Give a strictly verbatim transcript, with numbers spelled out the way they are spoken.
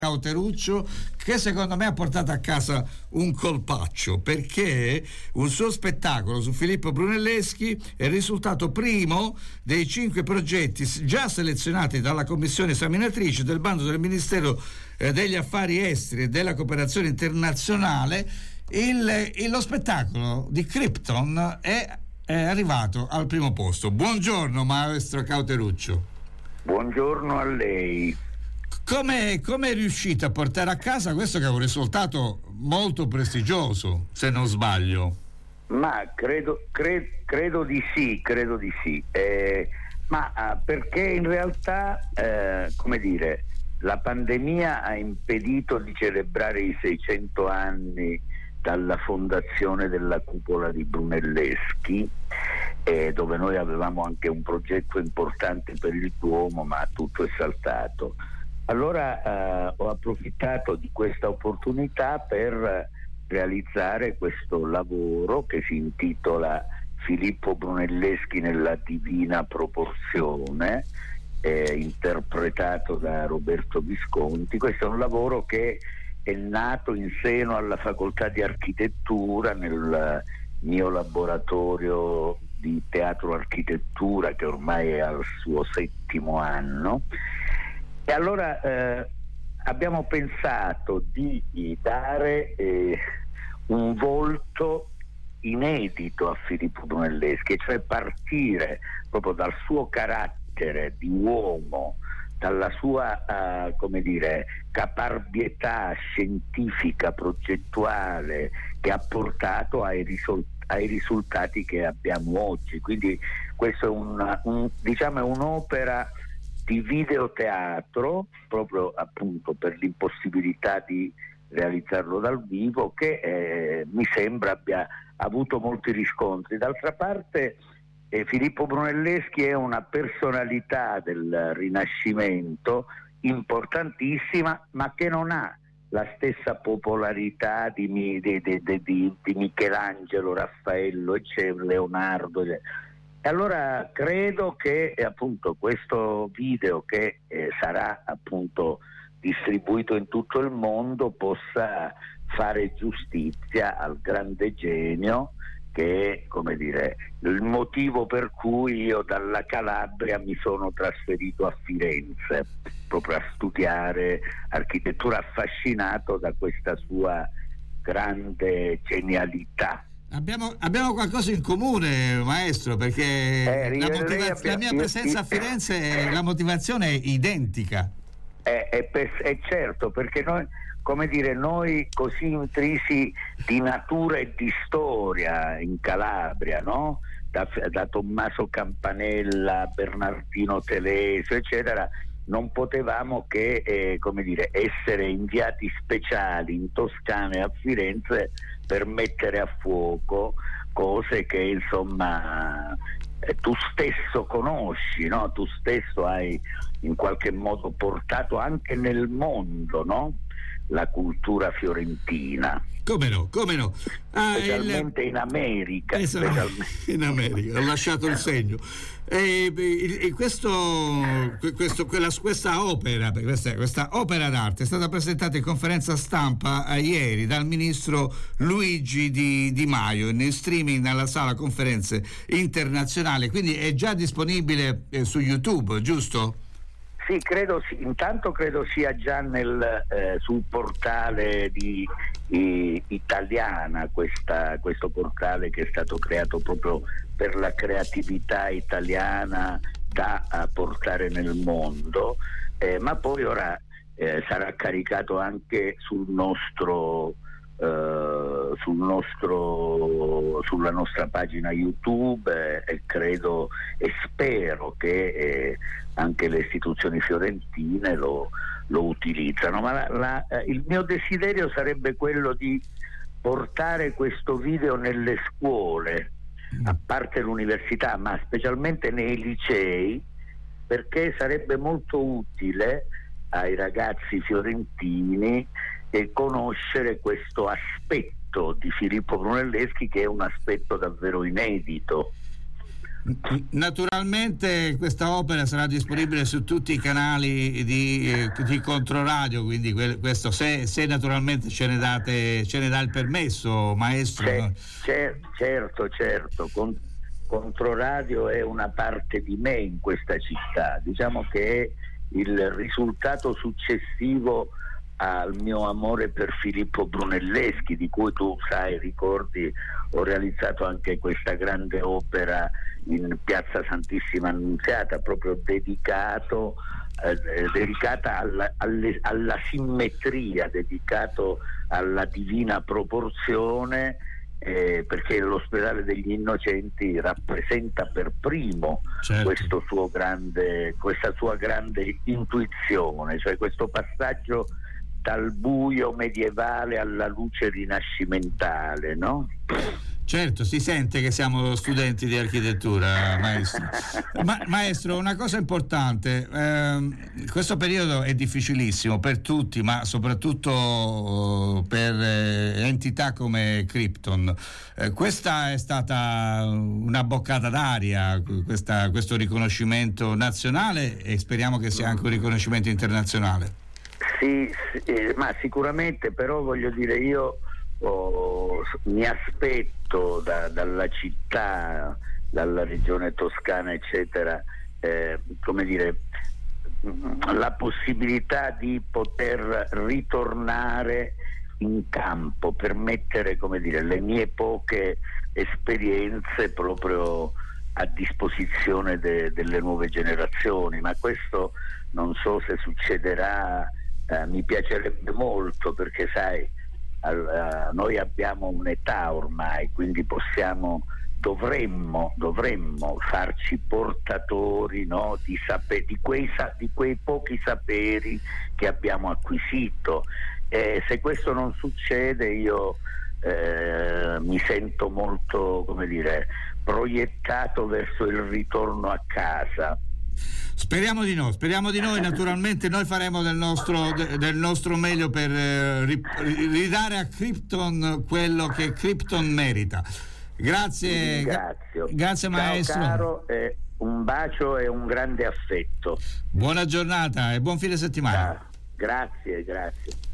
Cauteruccio, che secondo me ha portato a casa un colpaccio, perché un suo spettacolo su Filippo Brunelleschi è risultato primo dei cinque progetti già selezionati dalla commissione esaminatrice del bando del Ministero eh, degli Affari Esteri e della Cooperazione Internazionale. Il, il, lo spettacolo di Krypton è, è arrivato al primo posto. Buongiorno maestro Cauteruccio. Buongiorno a lei. Come è riuscito a portare a casa questo, che è un risultato molto prestigioso, se non sbaglio? Ma credo, cre, credo di sì, credo di sì. Eh, ma ah, perché in realtà, eh, come dire, la pandemia ha impedito di celebrare i seicento anni dalla fondazione della cupola di Brunelleschi, eh, dove noi avevamo anche un progetto importante per il Duomo, ma tutto è saltato. Allora eh, ho approfittato di questa opportunità per realizzare questo lavoro che si intitola Filippo Brunelleschi nella divina proporzione, eh, interpretato da Roberto Visconti. Questo è un lavoro che è nato in seno alla facoltà di architettura, nel mio laboratorio di teatro architettura, che ormai è al suo settimo anno. E allora eh, abbiamo pensato di dare eh, un volto inedito a Filippo Brunelleschi, cioè partire proprio dal suo carattere di uomo, dalla sua uh, come dire, caparbietà scientifica, progettuale, che ha portato ai, risol- ai risultati che abbiamo oggi. Quindi questo è un, un, diciamo, è un'opera di videoteatro, proprio appunto per l'impossibilità di realizzarlo dal vivo, che eh, mi sembra abbia avuto molti riscontri. D'altra parte eh, Filippo Brunelleschi è una personalità del Rinascimento importantissima, ma che non ha la stessa popolarità di, di, di, di, di Michelangelo, Raffaello, eccetera, Leonardo. E allora credo che eh, appunto questo video, che eh, sarà appunto distribuito in tutto il mondo, possa fare giustizia al grande genio, che è, come dire, il motivo per cui io dalla Calabria mi sono trasferito a Firenze, proprio a studiare architettura, affascinato da questa sua grande genialità. Abbiamo, abbiamo qualcosa in comune, maestro, perché eh, la, motivaz- la mia presenza a Firenze, la motivazione è identica. È, è, è certo, perché noi, come dire, noi così intrisi di natura e di storia in Calabria, no? Da, da Tommaso Campanella, Bernardino Telesio, eccetera, non potevamo che eh, come dire, essere inviati speciali in Toscana e a Firenze per mettere a fuoco cose che insomma eh, tu stesso conosci, no? Tu stesso hai in qualche modo portato anche nel mondo, no? La cultura fiorentina. Come no, come no. Ah, specialmente il... in America. Esatto, specialmente. In America, ho lasciato il segno. E, e questo, questo, quella, questa opera, questa, questa opera d'arte è stata presentata in conferenza stampa a ieri dal ministro Luigi Di, Di Maio in streaming nella sala conferenze internazionale, quindi è già disponibile eh, su YouTube, giusto? Sì, credo sì. Intanto credo sia già nel, eh, sul portale di eh, Italiana, questa, questo portale che è stato creato proprio per la creatività italiana da a portare nel mondo, eh, ma poi ora eh, sarà caricato anche sul nostro Uh, sul nostro sulla nostra pagina YouTube eh, e credo e spero che eh, anche le istituzioni fiorentine lo, lo utilizzano, ma la, la, eh, il mio desiderio sarebbe quello di portare questo video nelle scuole, a parte l'università, ma specialmente nei licei, perché sarebbe molto utile ai ragazzi fiorentini e conoscere questo aspetto di Filippo Brunelleschi, che è un aspetto davvero inedito. Naturalmente questa opera sarà disponibile su tutti i canali di, eh, di Controradio, quindi que- questo se, se naturalmente ce ne date, ce ne dà il permesso, maestro. C'è, c'è, certo, certo. Con, Controradio è una parte di me in questa città, diciamo che è il risultato successivo al mio amore per Filippo Brunelleschi, di cui tu sai, ricordi, ho realizzato anche questa grande opera in Piazza Santissima Annunziata, proprio dedicato eh, dedicata alla, alle, alla simmetria, dedicato alla divina proporzione, eh, perché l'ospedale degli Innocenti rappresenta per primo, certo, questo suo grande, questa sua grande intuizione, cioè questo passaggio dal buio medievale alla luce rinascimentale, no? Certo, si sente che siamo studenti di architettura, maestro. Ma, maestro, una cosa importante, ehm, questo periodo è difficilissimo per tutti, ma soprattutto per eh, entità come Krypton. Eh, questa è stata una boccata d'aria, questa, questo riconoscimento nazionale, e speriamo che sia anche un riconoscimento internazionale. Sì, sì, eh, ma sicuramente, però voglio dire, io oh, mi aspetto da, dalla città, dalla regione toscana eccetera, eh, come dire, la possibilità di poter ritornare in campo per mettere, come dire, le mie poche esperienze proprio a disposizione de, delle nuove generazioni, ma questo non so se succederà. Uh, mi piacerebbe molto, perché sai, uh, noi abbiamo un'età ormai, quindi possiamo, dovremmo, dovremmo farci portatori, no, di, sape- di, quei sa- di quei pochi saperi che abbiamo acquisito. E se questo non succede, io eh, mi sento molto, come dire, proiettato verso il ritorno a casa. Speriamo di no, speriamo di no, e naturalmente noi faremo del nostro, del nostro meglio per eh, ridare a Krypton quello che Krypton merita. Grazie, Ringrazio. Grazie maestro. Ciao caro, eh, un bacio e un grande affetto. Buona giornata e buon fine settimana. Ah, grazie, grazie.